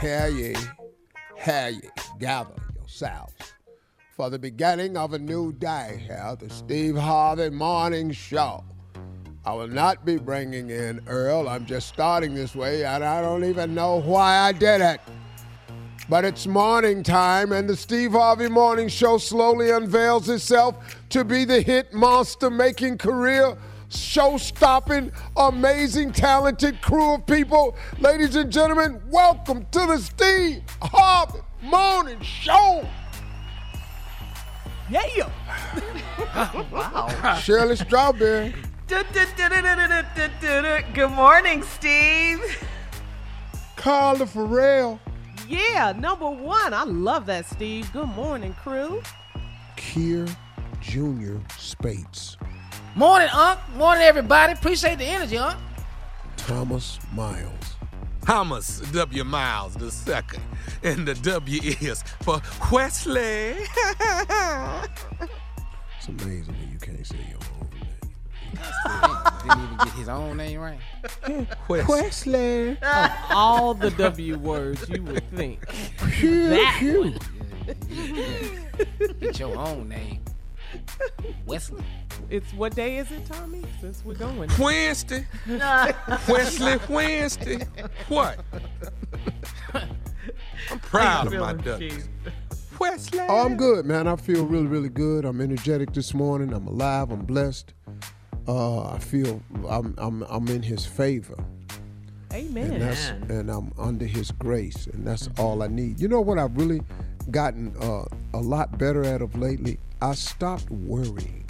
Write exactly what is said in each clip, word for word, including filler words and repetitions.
hear ye, hear ye, gather yourselves for the beginning of a new day here, the Steve Harvey Morning Show. I will not be bringing in Earl. I'm just starting this way, and I don't even know why I did it. But it's morning time, and the Steve Harvey Morning Show slowly unveils itself to be the hit monster-making career, show-stopping, amazing, talented crew of people. Ladies and gentlemen, welcome to the Steve Harvey Morning Show. Yeah. Wow. Shirley Strawberry. Good morning, Steve. Carla Farrell. Yeah, number one. I love that, Steve. Good morning, crew. Keir Junior Spates. Morning, Unc. Morning, everybody. Appreciate the energy, Unc. Thomas Miles. Thomas W. Miles the second, and the W is for Wesley. It's amazing that you can't say your own name. Didn't even get his own name right. Wesley. Of all the W words you would think. Pew, That pew. Get your own name. Wesley. It's what day is it, Tommy? Since we're going. Wednesday. Wesley Wednesday. What? I'm proud of my ducks. Wesley. Oh, I'm good, man. I feel really, really good. I'm energetic this morning. I'm alive. I'm blessed. Uh, I feel I'm I'm I'm in His favor, Amen. and that's and I'm under His grace, and that's all I need. You know what I've really gotten uh, a lot better at of lately? I stopped worrying.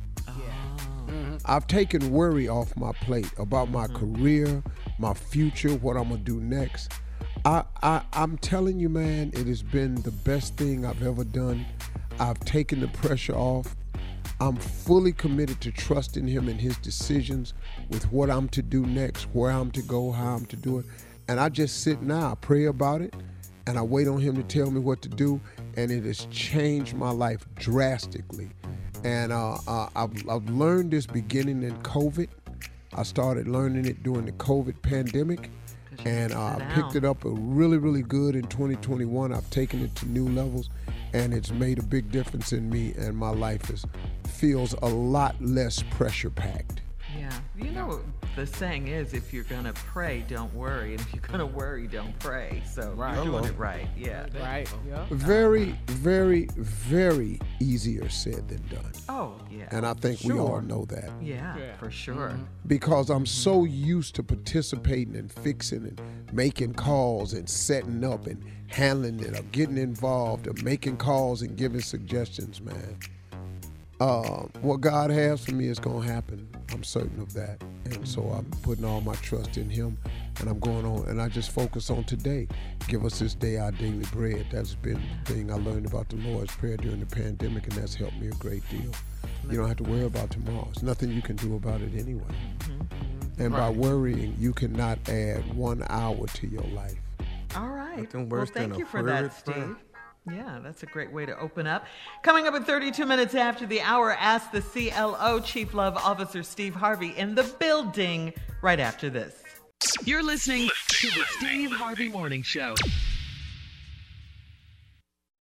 I've taken worry off my plate about my mm-hmm. career, my future, what I'm gonna do next. I, I, I'm telling you, man, it has been the best thing I've ever done. I've taken the pressure off. I'm fully committed to trusting Him and His decisions with what I'm to do next, where I'm to go, how I'm to do it. And I just sit now, I pray about it, and I wait on Him to tell me what to do, and it has changed my life drastically. And uh, uh, I've, I've learned this beginning in COVID. I started learning it during the COVID pandemic, and uh, I picked it up a really, really good in twenty twenty-one. I've taken it to new levels, and it's made a big difference in me, and my life is feels a lot less pressure-packed. Yeah. You know, the saying is, if you're going to pray, don't worry. And if you're going to worry, don't pray. So Right. you're doing Hello. it right. Yeah. Right. Yeah. Very, very, very easier said than done. Oh, yeah. And I think we all know that. Yeah, Yeah. for sure. Because I'm so used to participating and fixing and making calls and setting up and handling it or getting involved or making calls and giving suggestions, man. Uh, what God has for me is going to happen. I'm certain of that. And so I'm putting all my trust in Him, and I'm going on. And I just focus on today. Give us this day our daily bread. That's been the thing I learned about the Lord's Prayer during the pandemic, and that's helped me a great deal. You don't have to worry about tomorrow. There's nothing you can do about it anyway. Mm-hmm. And by worrying, you cannot add one hour to your life. All right. Nothing Well, worse thank than you a for that, hurried Steve. prayer. Yeah, that's a great way to open up. Coming up at thirty-two minutes after the hour, Ask the C L O, Chief Love Officer Steve Harvey in the building right after this. You're listening to the Steve Harvey Morning Show.